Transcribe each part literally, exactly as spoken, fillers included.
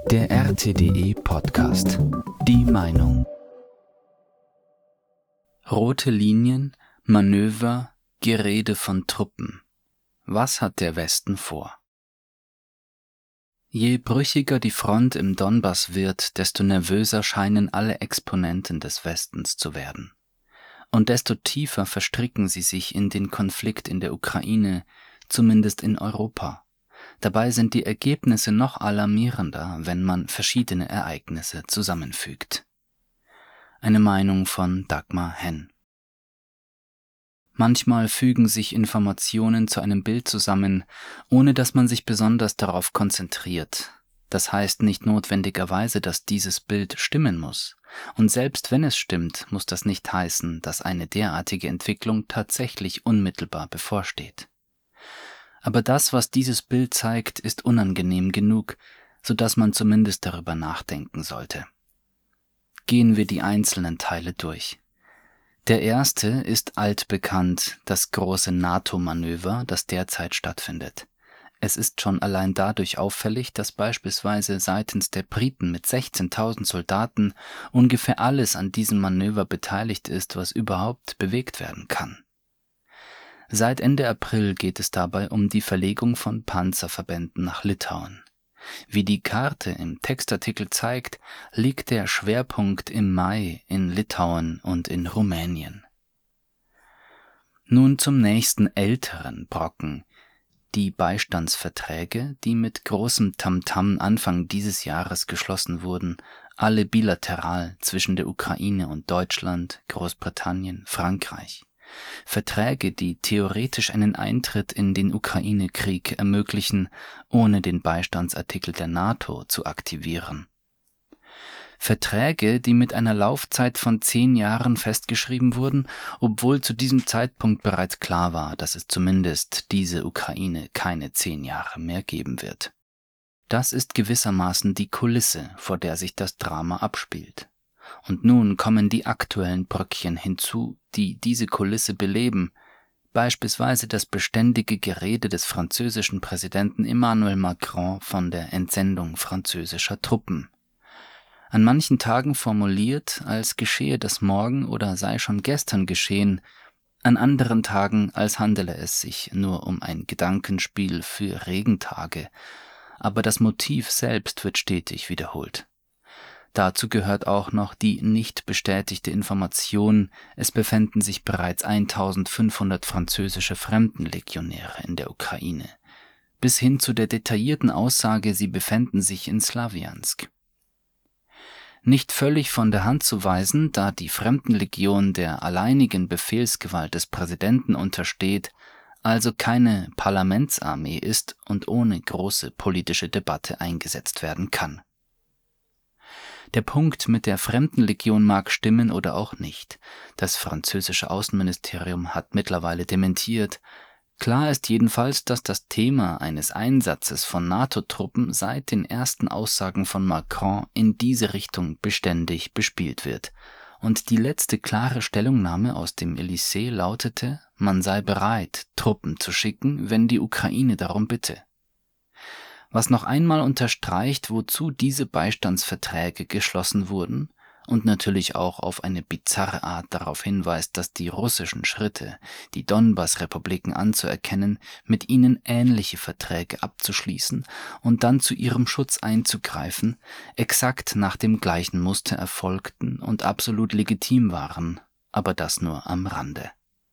Der R T D E-Podcast. Die Meinung. Rote Linien, Manöver, Gerede von Truppen. Was hat der Westen vor? Je brüchiger die Front im Donbass wird, desto nervöser scheinen alle Exponenten des Westens zu werden. Und desto tiefer verstricken sie sich in den Konflikt in der Ukraine, zumindest in Europa. Dabei sind die Ergebnisse noch alarmierender, wenn man verschiedene Ereignisse zusammenfügt. Eine Meinung von Dagmar Henn. Manchmal fügen sich Informationen zu einem Bild zusammen, ohne dass man sich besonders darauf konzentriert. Das heißt nicht notwendigerweise, dass dieses Bild stimmen muss. Und selbst wenn es stimmt, muss das nicht heißen, dass eine derartige Entwicklung tatsächlich unmittelbar bevorsteht. Aber das, was dieses Bild zeigt, ist unangenehm genug, sodass man zumindest darüber nachdenken sollte. Gehen wir die einzelnen Teile durch. Der erste ist altbekannt, das große NATO-Manöver, das derzeit stattfindet. Es ist schon allein dadurch auffällig, dass beispielsweise seitens der Briten mit sechzehntausend Soldaten ungefähr alles an diesem Manöver beteiligt ist, was überhaupt bewegt werden kann. Seit Ende April geht es dabei um die Verlegung von Panzerverbänden nach Litauen. Wie die Karte im Textartikel zeigt, liegt der Schwerpunkt im Mai in Litauen und in Rumänien. Nun zum nächsten älteren Brocken, die Beistandsverträge, die mit großem Tamtam Anfang dieses Jahres geschlossen wurden, alle bilateral zwischen der Ukraine und Deutschland, Großbritannien, Frankreich. Verträge, die theoretisch einen Eintritt in den Ukraine-Krieg ermöglichen, ohne den Beistandsartikel der NATO zu aktivieren. Verträge, die mit einer Laufzeit von zehn Jahren festgeschrieben wurden, obwohl zu diesem Zeitpunkt bereits klar war, dass es zumindest diese Ukraine keine zehn Jahre mehr geben wird. Das ist gewissermaßen die Kulisse, vor der sich das Drama abspielt. Und nun kommen die aktuellen Bröckchen hinzu, die diese Kulisse beleben, beispielsweise das beständige Gerede des französischen Präsidenten Emmanuel Macron von der Entsendung französischer Truppen. An manchen Tagen formuliert, als geschehe das morgen oder sei schon gestern geschehen, an anderen Tagen, als handele es sich nur um ein Gedankenspiel für Regentage, aber das Motiv selbst wird stetig wiederholt. Dazu gehört auch noch die nicht bestätigte Information, es befänden sich bereits eintausendfünfhundert französische Fremdenlegionäre in der Ukraine, bis hin zu der detaillierten Aussage, sie befänden sich in Slawiansk. Nicht völlig von der Hand zu weisen, da die Fremdenlegion der alleinigen Befehlsgewalt des Präsidenten untersteht, also keine Parlamentsarmee ist und ohne große politische Debatte eingesetzt werden kann. Der Punkt mit der Fremdenlegion mag stimmen oder auch nicht. Das französische Außenministerium hat mittlerweile dementiert. Klar ist jedenfalls, dass das Thema eines Einsatzes von NATO-Truppen seit den ersten Aussagen von Macron in diese Richtung beständig bespielt wird. Und die letzte klare Stellungnahme aus dem Élysée lautete, man sei bereit, Truppen zu schicken, wenn die Ukraine darum bitte. Was noch einmal unterstreicht, wozu diese Beistandsverträge geschlossen wurden und natürlich auch auf eine bizarre Art darauf hinweist, dass die russischen Schritte, die Donbass-Republiken anzuerkennen, mit ihnen ähnliche Verträge abzuschließen und dann zu ihrem Schutz einzugreifen, exakt nach dem gleichen Muster erfolgten und absolut legitim waren, aber das nur am Rande.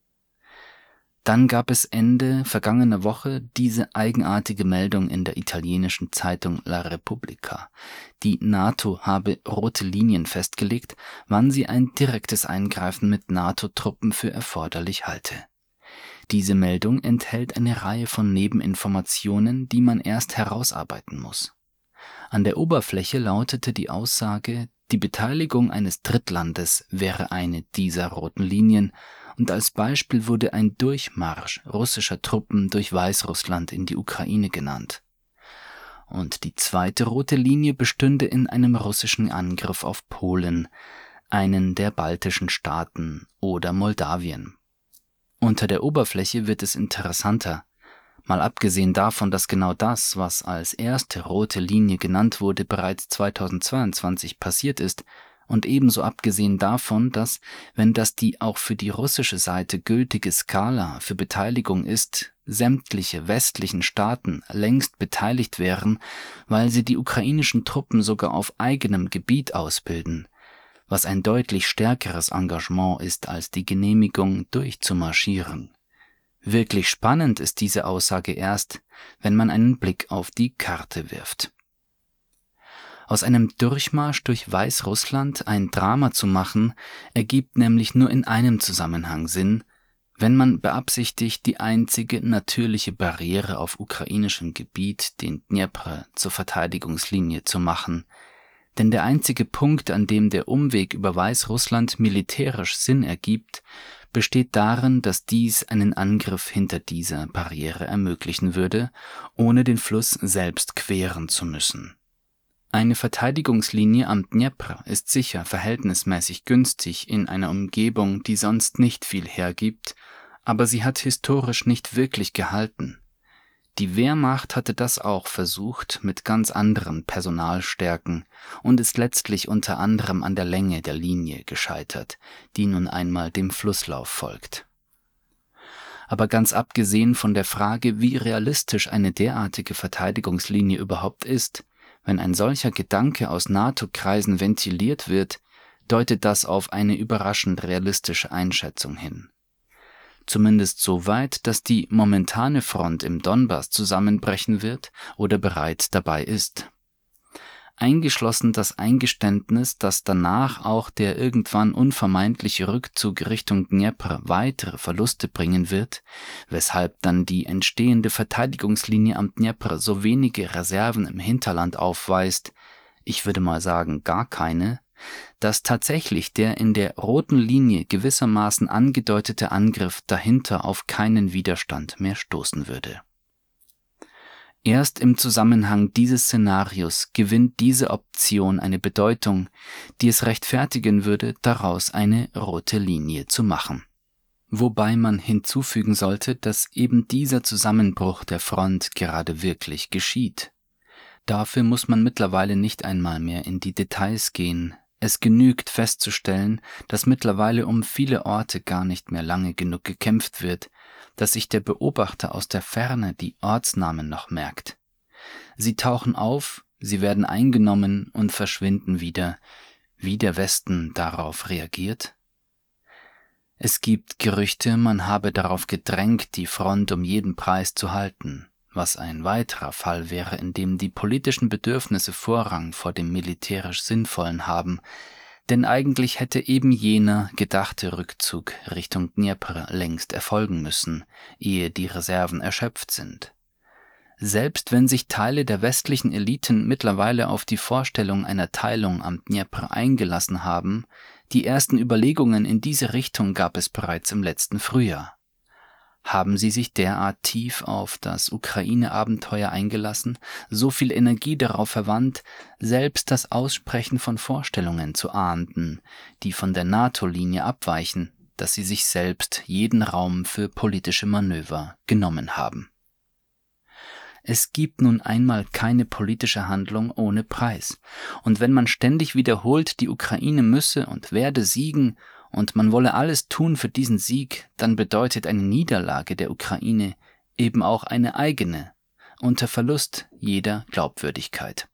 Dann gab es Ende vergangener Woche diese eigenartige Meldung in der italienischen Zeitung La Repubblica. Die NATO habe rote Linien festgelegt, wann sie ein direktes Eingreifen mit NATO-Truppen für erforderlich halte. Diese Meldung enthält eine Reihe von Nebeninformationen, die man erst herausarbeiten muss. An der Oberfläche lautete die Aussage, die Beteiligung eines Drittlandes wäre eine dieser roten Linien, und als Beispiel wurde ein Durchmarsch russischer Truppen durch Weißrussland in die Ukraine genannt. Und die zweite rote Linie bestünde in einem russischen Angriff auf Polen, einen der baltischen Staaten oder Moldawien. Unter der Oberfläche wird es interessanter. Mal abgesehen davon, dass genau das, was als erste rote Linie genannt wurde, bereits zweitausendzweiundzwanzig passiert ist, und ebenso abgesehen davon, dass, wenn das die auch für die russische Seite gültige Skala für Beteiligung ist, sämtliche westlichen Staaten längst beteiligt wären, weil sie die ukrainischen Truppen sogar auf eigenem Gebiet ausbilden, was ein deutlich stärkeres Engagement ist als die Genehmigung, durchzumarschieren. Wirklich spannend ist diese Aussage erst, wenn man einen Blick auf die Karte wirft. Aus einem Durchmarsch durch Weißrussland ein Drama zu machen, ergibt nämlich nur in einem Zusammenhang Sinn, wenn man beabsichtigt, die einzige natürliche Barriere auf ukrainischem Gebiet, den Dnjepr, zur Verteidigungslinie zu machen. Denn der einzige Punkt, an dem der Umweg über Weißrussland militärisch Sinn ergibt, besteht darin, dass dies einen Angriff hinter dieser Barriere ermöglichen würde, ohne den Fluss selbst queren zu müssen. Eine Verteidigungslinie am Dnjepr ist sicher verhältnismäßig günstig in einer Umgebung, die sonst nicht viel hergibt, aber sie hat historisch nicht wirklich gehalten. Die Wehrmacht hatte das auch versucht mit ganz anderen Personalstärken und ist letztlich unter anderem an der Länge der Linie gescheitert, die nun einmal dem Flusslauf folgt. Aber ganz abgesehen von der Frage, wie realistisch eine derartige Verteidigungslinie überhaupt ist, wenn ein solcher Gedanke aus NATO-Kreisen ventiliert wird, deutet das auf eine überraschend realistische Einschätzung hin. Zumindest so weit, dass die momentane Front im Donbass zusammenbrechen wird oder bereits dabei ist. Eingeschlossen das Eingeständnis, dass danach auch der irgendwann unvermeidliche Rückzug Richtung Dnjepr weitere Verluste bringen wird, weshalb dann die entstehende Verteidigungslinie am Dnjepr so wenige Reserven im Hinterland aufweist, ich würde mal sagen gar keine, dass tatsächlich der in der roten Linie gewissermaßen angedeutete Angriff dahinter auf keinen Widerstand mehr stoßen würde. Erst im Zusammenhang dieses Szenarios gewinnt diese Option eine Bedeutung, die es rechtfertigen würde, daraus eine rote Linie zu machen. Wobei man hinzufügen sollte, dass eben dieser Zusammenbruch der Front gerade wirklich geschieht. Dafür muss man mittlerweile nicht einmal mehr in die Details gehen. Es genügt festzustellen, dass mittlerweile um viele Orte gar nicht mehr lange genug gekämpft wird, dass sich der Beobachter aus der Ferne die Ortsnamen noch merkt. Sie tauchen auf, sie werden eingenommen und verschwinden wieder. Wie der Westen darauf reagiert? Es gibt Gerüchte, man habe darauf gedrängt, die Front um jeden Preis zu halten, was ein weiterer Fall wäre, in dem die politischen Bedürfnisse Vorrang vor dem militärisch Sinnvollen haben, denn eigentlich hätte eben jener gedachte Rückzug Richtung Dnjepr längst erfolgen müssen, ehe die Reserven erschöpft sind. Selbst wenn sich Teile der westlichen Eliten mittlerweile auf die Vorstellung einer Teilung am Dnjepr eingelassen haben, die ersten Überlegungen in diese Richtung gab es bereits im letzten Frühjahr. Haben sie sich derart tief auf das Ukraine-Abenteuer eingelassen, so viel Energie darauf verwandt, selbst das Aussprechen von Vorstellungen zu ahnden, die von der NATO-Linie abweichen, dass sie sich selbst jeden Raum für politische Manöver genommen haben? Es gibt nun einmal keine politische Handlung ohne Preis, und wenn man ständig wiederholt, die Ukraine müsse und werde siegen, und man wolle alles tun für diesen Sieg, dann bedeutet eine Niederlage der Ukraine eben auch eine eigene, unter Verlust jeder Glaubwürdigkeit.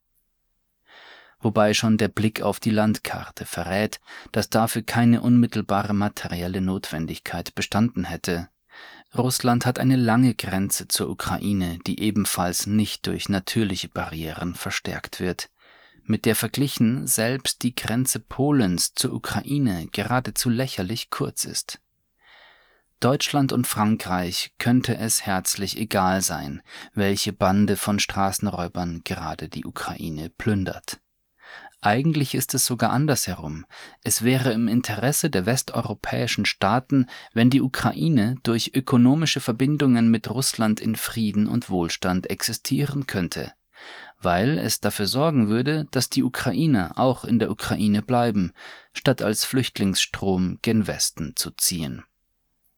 Wobei schon der Blick auf die Landkarte verrät, dass dafür keine unmittelbare materielle Notwendigkeit bestanden hätte. Russland hat eine lange Grenze zur Ukraine, die ebenfalls nicht durch natürliche Barrieren verstärkt wird, mit der verglichen selbst die Grenze Polens zur Ukraine geradezu lächerlich kurz ist. Deutschland und Frankreich könnte es herzlich egal sein, welche Bande von Straßenräubern gerade die Ukraine plündert. Eigentlich ist es sogar andersherum. Es wäre im Interesse der westeuropäischen Staaten, wenn die Ukraine durch ökonomische Verbindungen mit Russland in Frieden und Wohlstand existieren könnte, weil es dafür sorgen würde, dass die Ukrainer auch in der Ukraine bleiben, statt als Flüchtlingsstrom gen Westen zu ziehen.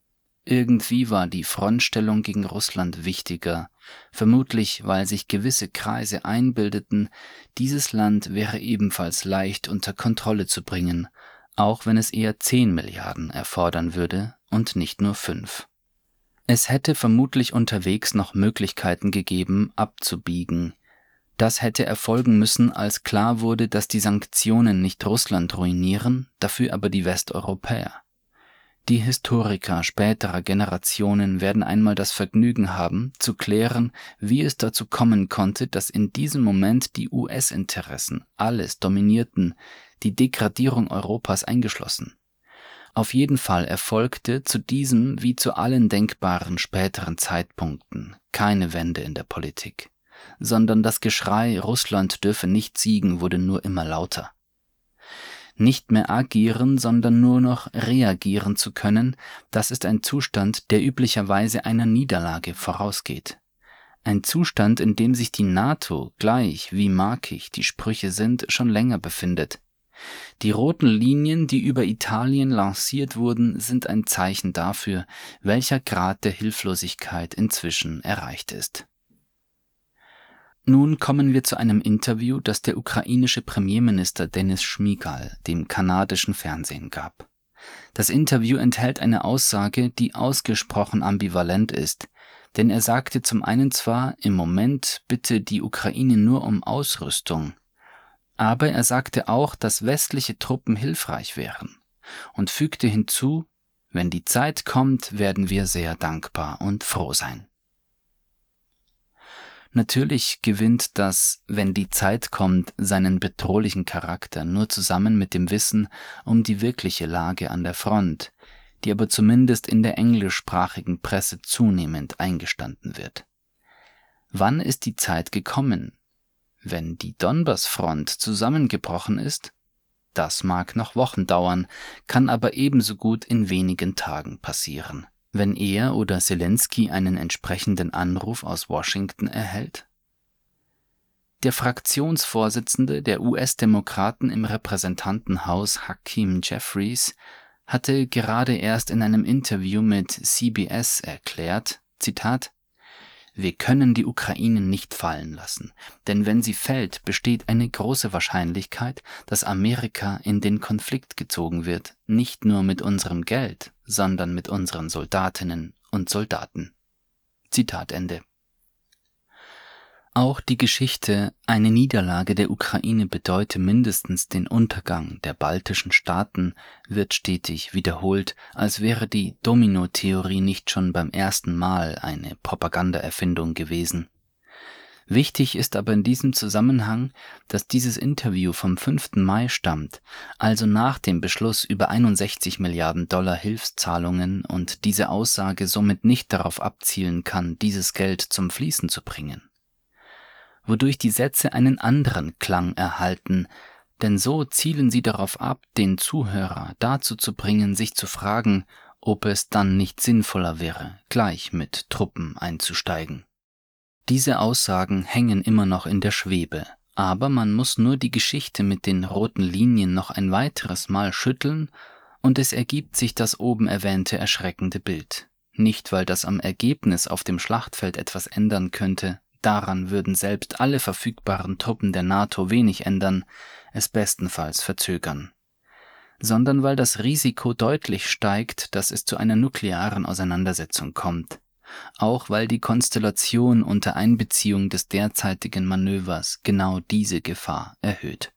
Irgendwie war die Frontstellung gegen Russland wichtiger, vermutlich weil sich gewisse Kreise einbildeten, dieses Land wäre ebenfalls leicht unter Kontrolle zu bringen, auch wenn es eher zehn Milliarden erfordern würde und nicht nur fünf. Es hätte vermutlich unterwegs noch Möglichkeiten gegeben, abzubiegen. Das hätte erfolgen müssen, als klar wurde, dass die Sanktionen nicht Russland ruinieren, dafür aber die Westeuropäer. Die Historiker späterer Generationen werden einmal das Vergnügen haben, zu klären, wie es dazu kommen konnte, dass in diesem Moment die U S-Interessen alles dominierten, die Degradierung Europas eingeschlossen. Auf jeden Fall erfolgte zu diesem wie zu allen denkbaren späteren Zeitpunkten keine Wende in der Politik, sondern das Geschrei, Russland dürfe nicht siegen, wurde nur immer lauter. Nicht mehr agieren, sondern nur noch reagieren zu können, das ist ein Zustand, der üblicherweise einer Niederlage vorausgeht. Ein Zustand, in dem sich die NATO, gleich wie markig die Sprüche sind, schon länger befindet. Die roten Linien, die über Italien lanciert wurden, sind ein Zeichen dafür, welcher Grad der Hilflosigkeit inzwischen erreicht ist. Nun kommen wir zu einem Interview, das der ukrainische Premierminister Denis Schmyhal dem kanadischen Fernsehen gab. Das Interview enthält eine Aussage, die ausgesprochen ambivalent ist, denn er sagte zum einen zwar, im Moment bitte die Ukraine nur um Ausrüstung, aber er sagte auch, dass westliche Truppen hilfreich wären und fügte hinzu, wenn die Zeit kommt, werden wir sehr dankbar und froh sein. Natürlich gewinnt das, wenn die Zeit kommt, seinen bedrohlichen Charakter nur zusammen mit dem Wissen um die wirkliche Lage an der Front, die aber zumindest in der englischsprachigen Presse zunehmend eingestanden wird. Wann ist die Zeit gekommen? Wenn die Donbass-Front zusammengebrochen ist? Das mag noch Wochen dauern, kann aber ebenso gut in wenigen Tagen passieren. Wenn er oder Zelensky einen entsprechenden Anruf aus Washington erhält? Der Fraktionsvorsitzende der U S-Demokraten im Repräsentantenhaus Hakeem Jeffries hatte gerade erst in einem Interview mit C B S erklärt, Zitat, wir können die Ukraine nicht fallen lassen, denn wenn sie fällt, besteht eine große Wahrscheinlichkeit, dass Amerika in den Konflikt gezogen wird, nicht nur mit unserem Geld, sondern mit unseren Soldatinnen und Soldaten. Zitat Ende. Auch die Geschichte, eine Niederlage der Ukraine bedeute mindestens den Untergang der baltischen Staaten, wird stetig wiederholt, als wäre die Domino-Theorie nicht schon beim ersten Mal eine Propagandaerfindung gewesen. Wichtig ist aber in diesem Zusammenhang, dass dieses Interview vom fünften Mai stammt, also nach dem Beschluss über einundsechzig Milliarden Dollar Hilfszahlungen und diese Aussage somit nicht darauf abzielen kann, dieses Geld zum Fließen zu bringen. Wodurch die Sätze einen anderen Klang erhalten, denn so zielen sie darauf ab, den Zuhörer dazu zu bringen, sich zu fragen, ob es dann nicht sinnvoller wäre, gleich mit Truppen einzusteigen. Diese Aussagen hängen immer noch in der Schwebe, aber man muss nur die Geschichte mit den roten Linien noch ein weiteres Mal schütteln und es ergibt sich das oben erwähnte erschreckende Bild. Nicht, weil das am Ergebnis auf dem Schlachtfeld etwas ändern könnte, daran würden selbst alle verfügbaren Truppen der NATO wenig ändern, es bestenfalls verzögern, sondern weil das Risiko deutlich steigt, dass es zu einer nuklearen Auseinandersetzung kommt, auch weil die Konstellation unter Einbeziehung des derzeitigen Manövers genau diese Gefahr erhöht.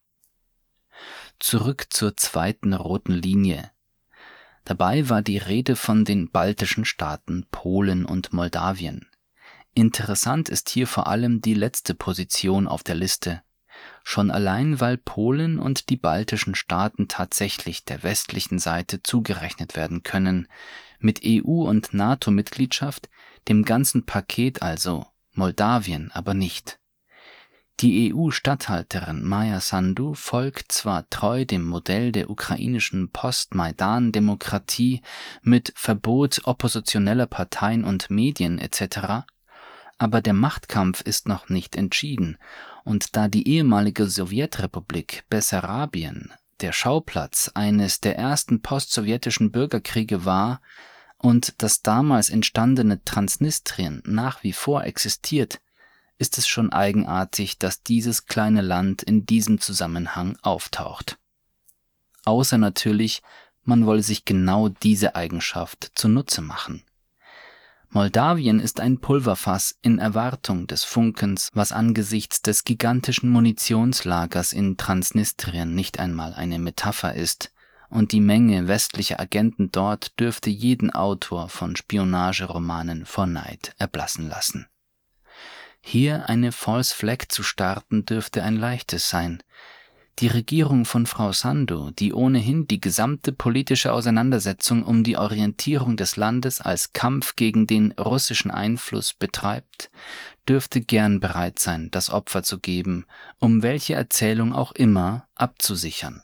Zurück zur zweiten roten Linie. Dabei war die Rede von den baltischen Staaten Polen und Moldawien. Interessant ist hier vor allem die letzte Position auf der Liste. Schon allein, weil Polen und die baltischen Staaten tatsächlich der westlichen Seite zugerechnet werden können, mit E U- und NATO-Mitgliedschaft, dem ganzen Paket also, Moldawien aber nicht. Die E U-Statthalterin Maja Sandu folgt zwar treu dem Modell der ukrainischen Post-Maidan-Demokratie mit Verbot oppositioneller Parteien und Medien et cetera, aber der Machtkampf ist noch nicht entschieden, und da die ehemalige Sowjetrepublik Bessarabien der Schauplatz eines der ersten postsowjetischen Bürgerkriege war und das damals entstandene Transnistrien nach wie vor existiert, ist es schon eigenartig, dass dieses kleine Land in diesem Zusammenhang auftaucht. Außer natürlich, man wolle sich genau diese Eigenschaft zunutze machen. Moldawien ist ein Pulverfass in Erwartung des Funkens, was angesichts des gigantischen Munitionslagers in Transnistrien nicht einmal eine Metapher ist, und die Menge westlicher Agenten dort dürfte jeden Autor von Spionageromanen vor Neid erblassen lassen. Hier eine False Flag zu starten, dürfte ein leichtes sein. Die Regierung von Frau Sandu, die ohnehin die gesamte politische Auseinandersetzung um die Orientierung des Landes als Kampf gegen den russischen Einfluss betreibt, dürfte gern bereit sein, das Opfer zu geben, um welche Erzählung auch immer abzusichern.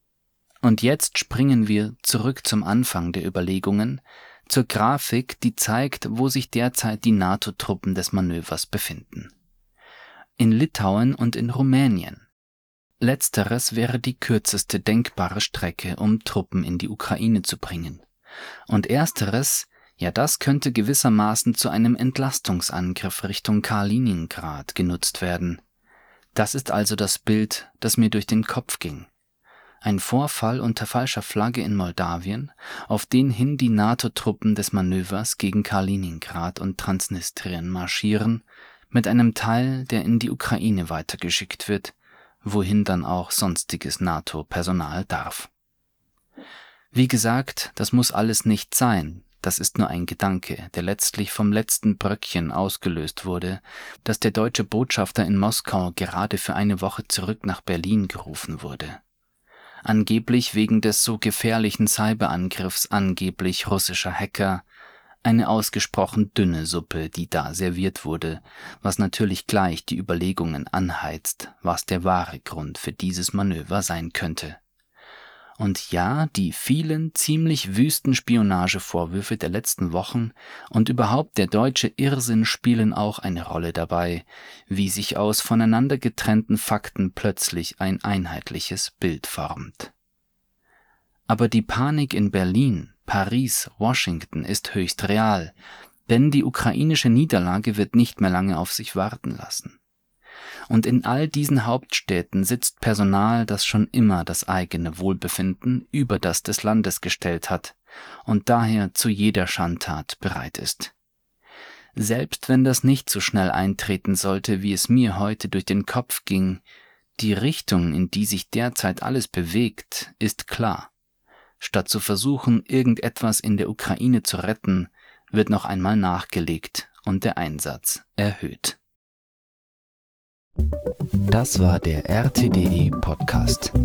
Und jetzt springen wir zurück zum Anfang der Überlegungen, zur Grafik, die zeigt, wo sich derzeit die NATO-Truppen des Manövers befinden. In Litauen und in Rumänien. Letzteres wäre die kürzeste denkbare Strecke, um Truppen in die Ukraine zu bringen. Und ersteres, ja das könnte gewissermaßen zu einem Entlastungsangriff Richtung Kaliningrad genutzt werden. Das ist also das Bild, das mir durch den Kopf ging. Ein Vorfall unter falscher Flagge in Moldawien, auf den hin die NATO-Truppen des Manövers gegen Kaliningrad und Transnistrien marschieren, mit einem Teil, der in die Ukraine weitergeschickt wird, wohin dann auch sonstiges NATO-Personal darf. Wie gesagt, das muss alles nicht sein, das ist nur ein Gedanke, der letztlich vom letzten Bröckchen ausgelöst wurde, dass der deutsche Botschafter in Moskau gerade für eine Woche zurück nach Berlin gerufen wurde. Angeblich wegen des so gefährlichen Cyberangriffs angeblich russischer Hacker, eine ausgesprochen dünne Suppe, die da serviert wurde, was natürlich gleich die Überlegungen anheizt, was der wahre Grund für dieses Manöver sein könnte. Und ja, die vielen ziemlich wüsten Spionagevorwürfe der letzten Wochen und überhaupt der deutsche Irrsinn spielen auch eine Rolle dabei, wie sich aus voneinander getrennten Fakten plötzlich ein einheitliches Bild formt. Aber die Panik in Berlin, Paris, Washington ist höchst real, denn die ukrainische Niederlage wird nicht mehr lange auf sich warten lassen. Und in all diesen Hauptstädten sitzt Personal, das schon immer das eigene Wohlbefinden über das des Landes gestellt hat und daher zu jeder Schandtat bereit ist. Selbst wenn das nicht so schnell eintreten sollte, wie es mir heute durch den Kopf ging, die Richtung, in die sich derzeit alles bewegt, ist klar. Statt zu versuchen, irgendetwas in der Ukraine zu retten, wird noch einmal nachgelegt und der Einsatz erhöht. Das war der R T D E Podcast.